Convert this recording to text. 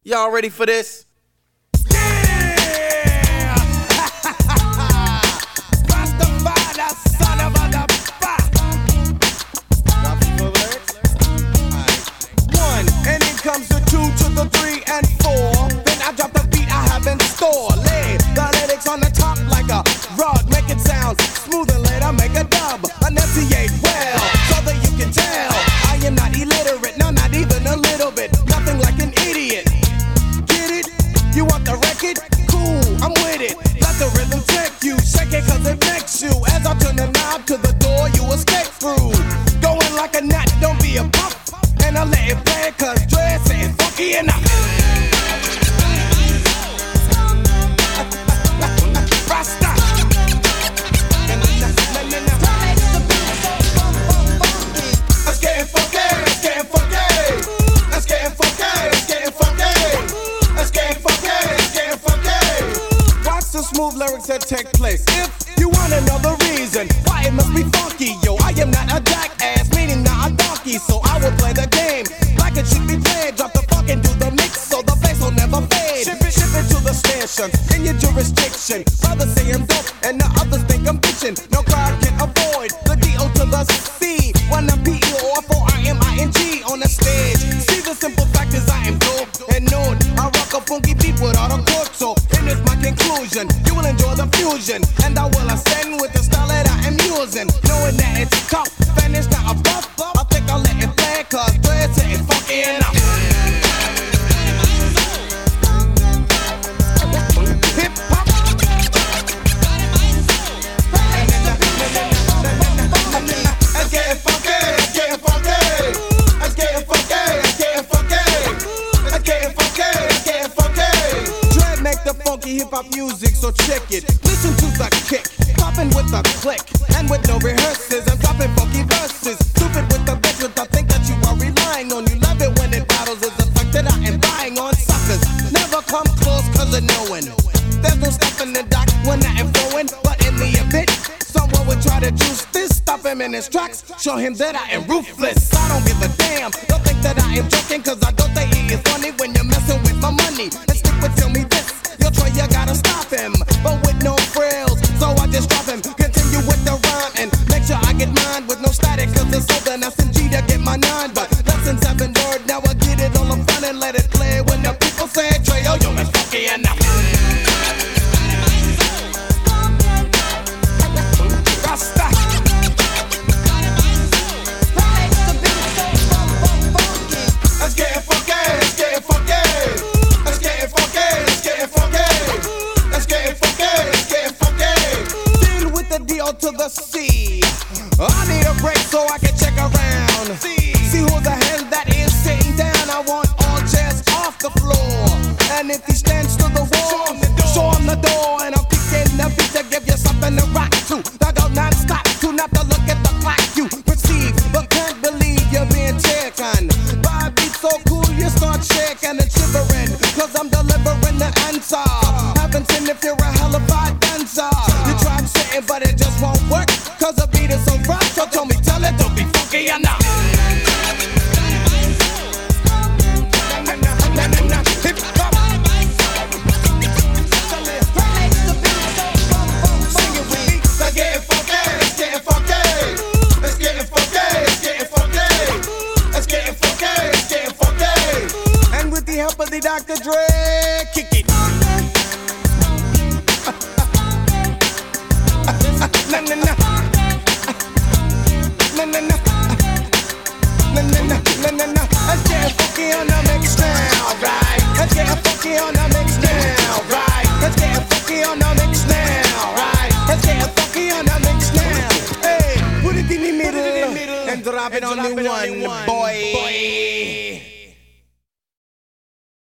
Y'all ready for this? Yeah! Rastafari, the son of a Drop the lyrics. One, and then comes the 2 to the 3 and 4. Then I drop the beat I have in store. Lay the lyrics on the top like a rug. Make it sound smooth and later make a dub. Enunciate well, so that you can tell I am not illiterate, no, not even a little bit. Nothing like an idiot. You want the record? Cool, I'm with it. Let the rhythm take you. Shake it cause it makes you. As I turn the knob to the door, you escape through. Going like a gnat, don't be a pup. And I let it play cause dress ain't funky enough. Rasta. Let's get funky, let's get funky. Let's get funky, let's get funky. Let's get funky, let's get funky. Watch the smooth lyrics that take place. If you want another reason why it must be funky, yo, I am not a jackass, meaning not a donkey. So I will play the game like it should be played. Drop the funk and do the mix so the bass will never fade. Ship it to the station in your jurisdiction. Brothers say I'm dope and the others think I'm bitching. No crowd can avoid the D.O. to the C. When I'm P-E-O-F-O-R-M-I-N-G on the stage. See the simple fact is I am dope and known. I rock a funky beat without a chord, so in this my conclusion. You will enjoy the fusion, and I will ascend with the style that I am using. Knowing that it's tough, and it's not a buff. I think I'll let it play, cause dread's ain't funky enough. Hip hop. Let's get funky, let's get funky. Let's get funky, let's get funky. Let's get funky, let's get funky. Dread make the funky hip hop music, so check it. Listen to the kick, popping with a click, and with no rehearsals, I'm dropping funky verses. Stupid with the bitch with the think that you are relying on. You love it when it battles, it's the fact that I am buying on suckers. Never come close cause of knowing. There's no stopping the dock when I am flowing, but in the event someone would try to juice this, stop him in his tracks, show him that I am ruthless. I don't give a damn, don't think that I am joking, cause I don't think he is funny when you're messing with my money. And stick with tell me this, you'll try, you gotta stop him, but with no frills, so I just drop him. Continue with the rhyme and make sure I get mine with no static, cause it's so the SMG to get my 9. But lessons have been learned, now I get it all I'm fun and let it play. When the people say, Trey, yo, it's funky enough. Rasta. Let's get funky, let's get funky. Let's get funky, let's get funky. Let's get funky, let's get funky. Deal with the D.O. to the C. I need a break so I can check around. See who the hell that is sitting down. I want all chairs off the floor. And if he stands to the wall, show him the door. And I'm kicking the beat to give you something to rock to. I go non-stop, do not to look at the clock. You perceive, but can't believe you're being taken. By a beat so cool, you start shaking and shivering. Cause I'm delivering the answer. Haven't seen if you're a hellified dancer. You tried sitting, but it just won't work. Cause the beat is so rough, so tell me, tell it, don't be funky enough. Hip hop. Sing it with me. Let's get funky, let's get funky. Let's get funky, let's get funky. Let's get funky, let's get funky. And with the help of the Dr. Dre, kick it. Na na na. Na na na. Na na na. Na na na. Let's get funky on the mix now, right? Let's get funky on the mix now, right? Let's get funky on the mix now, right? Let's get funky on the mix now. Hey, put it in the middle and drop it on the one, boy.